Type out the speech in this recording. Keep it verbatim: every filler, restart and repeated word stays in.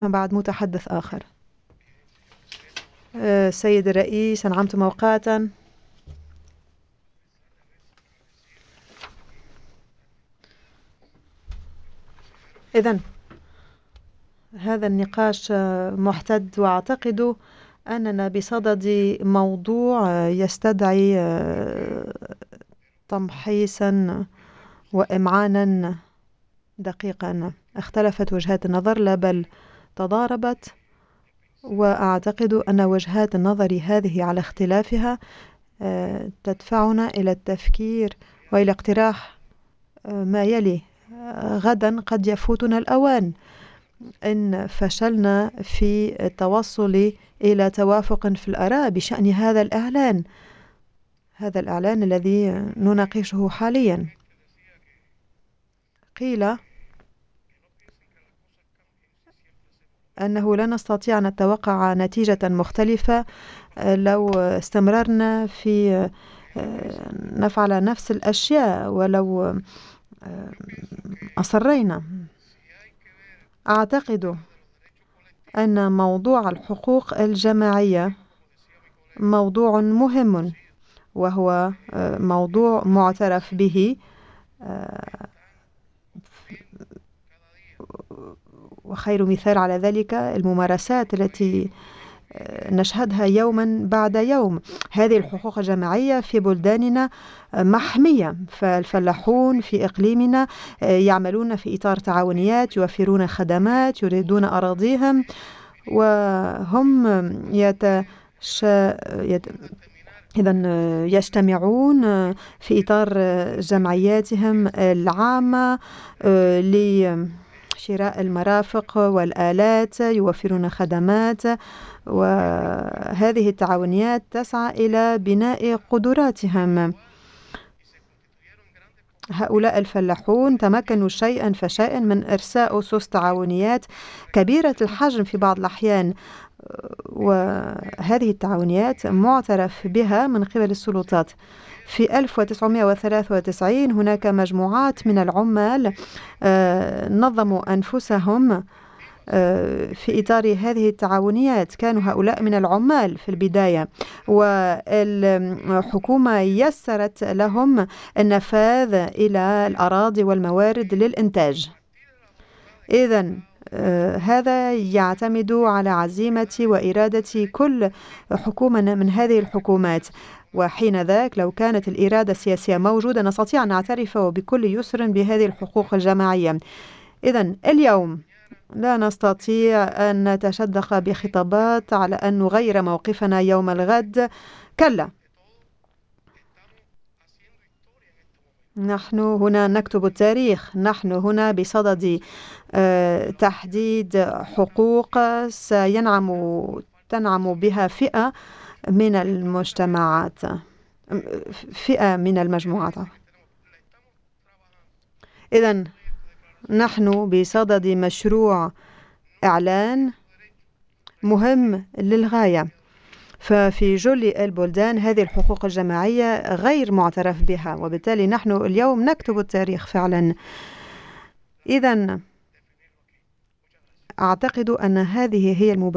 بعد متحدث آخر. أه سيد الرئيس، أنعمت موقعا. إذن هذا النقاش محتد، وأعتقد أننا بصدد موضوع يستدعي تمحيصا وإمعانا دقيقا. اختلفت وجهات النظر لا بل تضاربت، وأعتقد أن وجهات النظر هذه على اختلافها تدفعنا إلى التفكير وإلى اقتراح ما يلي. غدا قد يفوتنا الأوان إن فشلنا في التوصل إلى توافق في الآراء بشأن هذا الإعلان هذا الإعلان الذي نناقشه حاليا. قيل أنه لا نستطيع أن نتوقع نتيجة مختلفة لو استمررنا في نفعل نفس الأشياء ولو أصرينا. أعتقد أن موضوع الحقوق الجماعية موضوع مهم، وهو موضوع معترف به، وخير مثال على ذلك الممارسات التي نشهدها يوما بعد يوم. هذه الحقوق الجماعية في بلداننا محمية، فالفلاحون في إقليمنا يعملون في إطار تعاونيات، يوفرون خدمات، يريدون أراضيهم، وهم يتش... يت... إذن يجتمعون في إطار جمعياتهم العامة لشراء المرافق والآلات، يوفرون خدمات، وهذه التعاونيات تسعى إلى بناء قدراتهم. هؤلاء الفلاحون تمكنوا شيئا فشيئا من إرساء أسس تعاونيات كبيرة الحجم في بعض الأحيان، وهذه التعاونيات معترف بها من قبل السلطات. في ألف وتسعمائة وثلاثة وتسعين هناك مجموعات من العمال نظموا أنفسهم في إطار هذه التعاونيات. كانوا هؤلاء من العمال في البداية، والحكومة يسرت لهم النفاذ إلى الأراضي والموارد للإنتاج. إذن هذا يعتمد على عزيمة وإرادة كل حكومة من هذه الحكومات، وحين ذاك لو كانت الإرادة السياسية موجودة نستطيع أن نعترف بكل يسر بهذه الحقوق الجماعية. إذن اليوم لا نستطيع أن نتشدق بخطابات على أن نغير موقفنا يوم الغد، كلا. نحن هنا نكتب التاريخ، نحن هنا بصدد تحديد حقوق سينعم تنعم بها فئة من المجتمعات، فئة من المجموعات. إذن نحن بصدد مشروع إعلان مهم للغاية، ففي جل البلدان هذه الحقوق الجماعية غير معترف بها، وبالتالي نحن اليوم نكتب التاريخ فعلا. إذن أعتقد أن هذه هي المبادرة